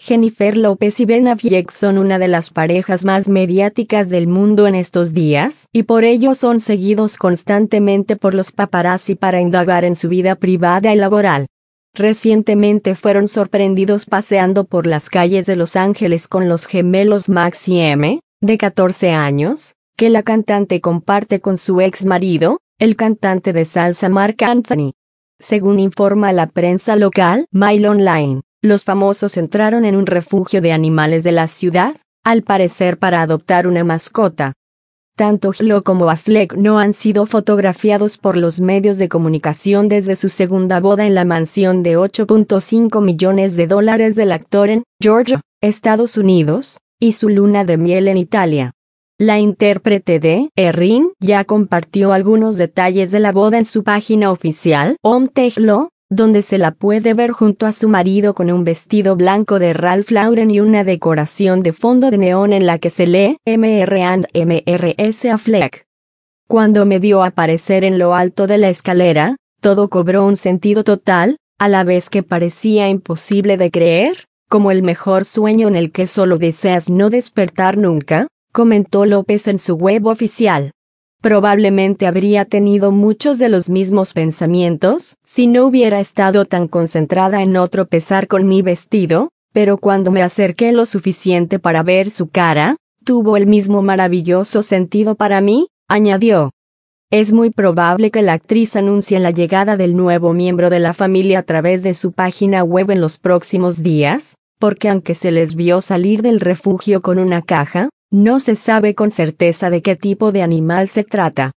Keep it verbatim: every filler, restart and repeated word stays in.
Jennifer López y Ben Affleck son una de las parejas más mediáticas del mundo en estos días, y por ello son seguidos constantemente por los paparazzi para indagar en su vida privada y laboral. Recientemente fueron sorprendidos paseando por las calles de Los Ángeles con los gemelos Max y M, de catorce años, que la cantante comparte con su ex marido, el cantante de salsa Marc Anthony. Según informa la prensa local, Mail Online, los famosos entraron en un refugio de animales de la ciudad, al parecer para adoptar una mascota. Tanto J-Lo como Affleck no han sido fotografiados por los medios de comunicación desde su segunda boda en la mansión de ocho punto cinco millones de dólares del actor en Georgia, Estados Unidos, y su luna de miel en Italia. La intérprete de Erin ya compartió algunos detalles de la boda en su página oficial, Home de J-Lo, donde se la puede ver junto a su marido con un vestido blanco de Ralph Lauren y una decoración de fondo de neón en la que se lee M R and M R S Affleck. Cuando me vio aparecer en lo alto de la escalera, todo cobró un sentido total, a la vez que parecía imposible de creer, como el mejor sueño en el que solo deseas no despertar nunca, comentó López en su web oficial. Probablemente habría tenido muchos de los mismos pensamientos si no hubiera estado tan concentrada en no tropezar con mi vestido, pero cuando me acerqué lo suficiente para ver su cara, tuvo el mismo maravilloso sentido para mí, añadió. Es muy probable que la actriz anuncie la llegada del nuevo miembro de la familia a través de su página web en los próximos días, porque aunque se les vio salir del refugio con una caja, no se sabe con certeza de qué tipo de animal se trata.